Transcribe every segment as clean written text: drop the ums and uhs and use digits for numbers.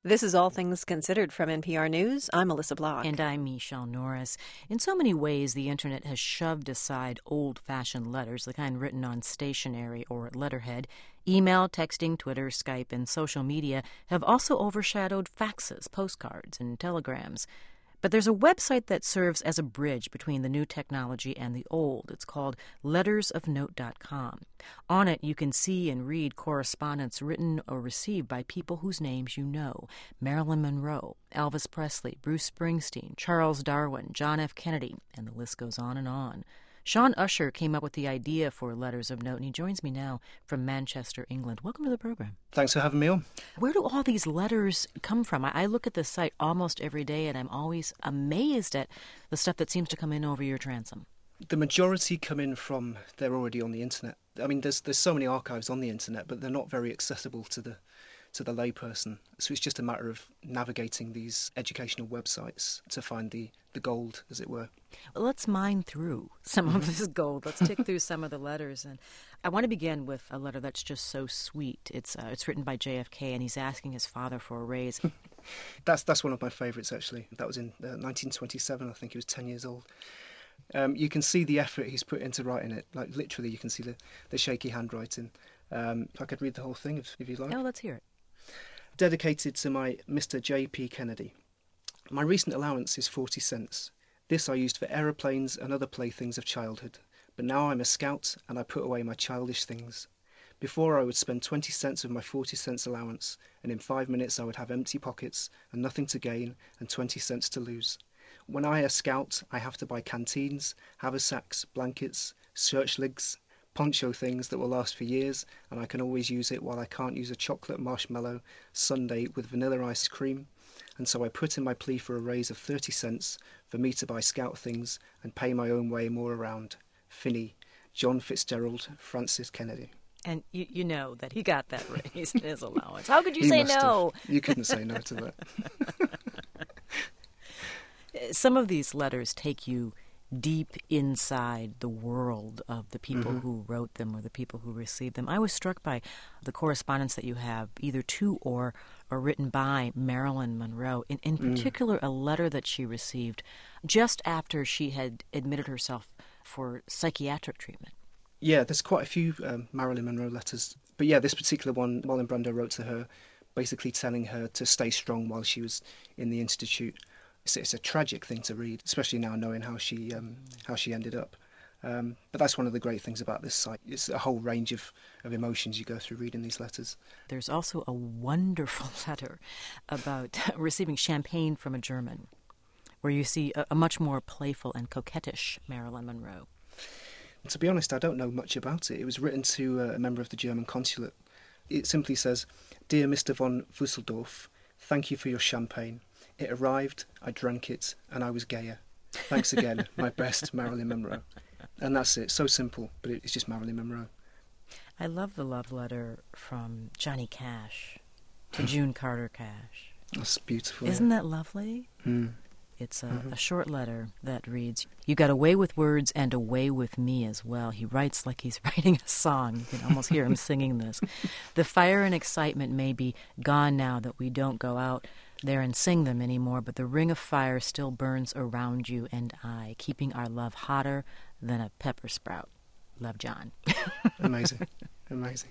This is All Things Considered from NPR News. I'm Melissa Block. And I'm Michelle Norris. In so many ways, the Internet has shoved aside old-fashioned letters, the kind written on stationery or letterhead. Email, texting, Twitter, Skype, and social media have also overshadowed faxes, postcards, and telegrams. But there's a website that serves as a bridge between the new technology and the old. It's called lettersofnote.com. On it, you can see and read correspondence written or received by people whose names you know: Marilyn Monroe, Elvis Presley, Bruce Springsteen, Charles Darwin, John F. Kennedy, and the list goes on and on. Sean Usher came up with the idea for Letters of Note, and he joins me now from Manchester, England. Welcome to the program. Thanks for having me on. Where do all these letters come from? I look at the site almost every day, and I'm always amazed at the stuff that seems to come in over your transom. The majority come in from, they're already on the internet. I mean, there's so many archives on the internet, but they're not very accessible to the layperson. So it's just a matter of navigating these educational websites to find the gold, as it were. Well, let's mine through some of this gold. Let's tick through some of the letters. And I want to begin with a letter that's just so sweet. It's written by JFK, and he's asking his father for a raise. That's one of my favourites, actually. That was in 1927. I think he was 10 years old. You can see the effort he's put into writing it. Like, literally, you can see the shaky handwriting. If I could read the whole thing, if you'd like. Oh, let's hear it. Dedicated to my Mr. J.P. Kennedy. My recent allowance is 40 cents. This I used for aeroplanes and other playthings of childhood. But now I'm a scout and I put away my childish things. Before I would spend 20 cents of my 40 cents allowance, and in 5 minutes I would have empty pockets and nothing to gain and 20 cents to lose. When I a scout, I have to buy canteens, haversacks, blankets, searchlights, poncho things that will last for years, and I can always use it while I can't use a chocolate marshmallow sundae with vanilla ice cream. And so I put in my plea for a raise of 30 cents for me to buy scout things and pay my own way more around. Finney, John Fitzgerald, Francis Kennedy. And you know that he got that raise in his allowance. How could you say no? You couldn't say no to that. Some of these letters take you deep inside the world of the people who wrote them or the people who received them. I was struck by the correspondence that you have, either to or written by Marilyn Monroe, in particular a letter that she received just after she had admitted herself for psychiatric treatment. Yeah, there's quite a few Marilyn Monroe letters. But yeah, this particular one, Marlon Brando wrote to her, basically telling her to stay strong while she was in the institute. It's a tragic thing to read, especially now knowing how she ended up. But that's one of the great things about this site. It's a whole range of emotions you go through reading these letters. There's also a wonderful letter about receiving champagne from a German, where you see a much more playful and coquettish Marilyn Monroe. To be honest, I don't know much about it. It was written to a member of the German consulate. It simply says, "Dear Mr. von Wusseldorf, thank you for your champagne. It arrived, I drank it, and I was gayer. Thanks again, my best, Marilyn Monroe." And that's it. So simple, but it's just Marilyn Monroe. I love the love letter from Johnny Cash to June Carter Cash. That's beautiful. Isn't that lovely? Mm. It's a short letter that reads, "You got away with words and away with me as well." He writes like he's writing a song. You can almost hear him singing this. "The fire and excitement may be gone now that we don't go out there and sing them anymore, but the ring of fire still burns around you and I, keeping our love hotter than a pepper sprout. Love, John." Amazing. Amazing.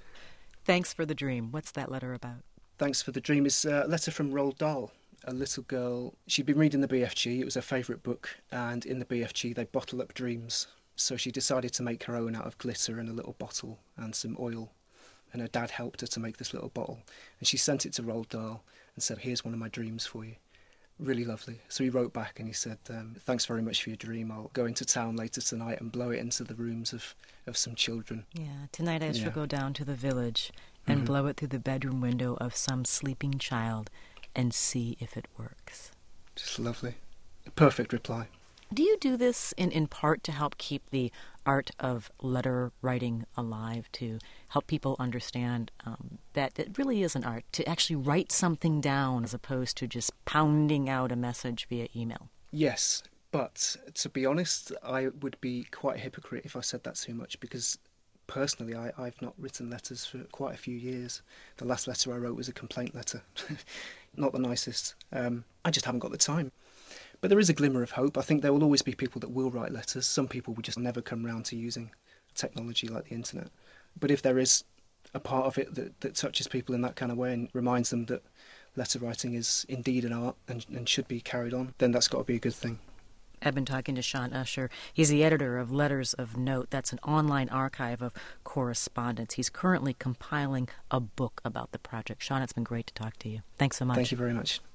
Thanks for the dream. What's that letter about? Thanks for the dream is a letter from Roald Dahl, a little girl. She'd been reading the BFG. It was her favourite book, and in the BFG they bottle up dreams. So she decided to make her own out of glitter and a little bottle and some oil. And her dad helped her to make this little bottle. And she sent it to Roald Dahl and said, "Here's one of my dreams for you." Really lovely. So he wrote back and he said, "Thanks very much for your dream. I'll go into town later tonight and blow it into the rooms of some children." Yeah, tonight I shall go down to the village and blow it through the bedroom window of some sleeping child and see if it works. Just lovely. A perfect reply. Do you do this in part to help keep the art of letter writing alive, to help people understand that it really is an art, to actually write something down as opposed to just pounding out a message via email? Yes, but to be honest, I would be quite a hypocrite if I said that too much, because personally, I've not written letters for quite a few years. The last letter I wrote was a complaint letter. Not the nicest. I just haven't got the time. But there is a glimmer of hope. I think there will always be people that will write letters. Some people will just never come round to using technology like the internet. But if there is a part of it that touches people in that kind of way and reminds them that letter writing is indeed an art and should be carried on, then that's got to be a good thing. I've been talking to Sean Usher. He's the editor of Letters of Note. That's an online archive of correspondence. He's currently compiling a book about the project. Sean, it's been great to talk to you. Thanks so much. Thank you very much.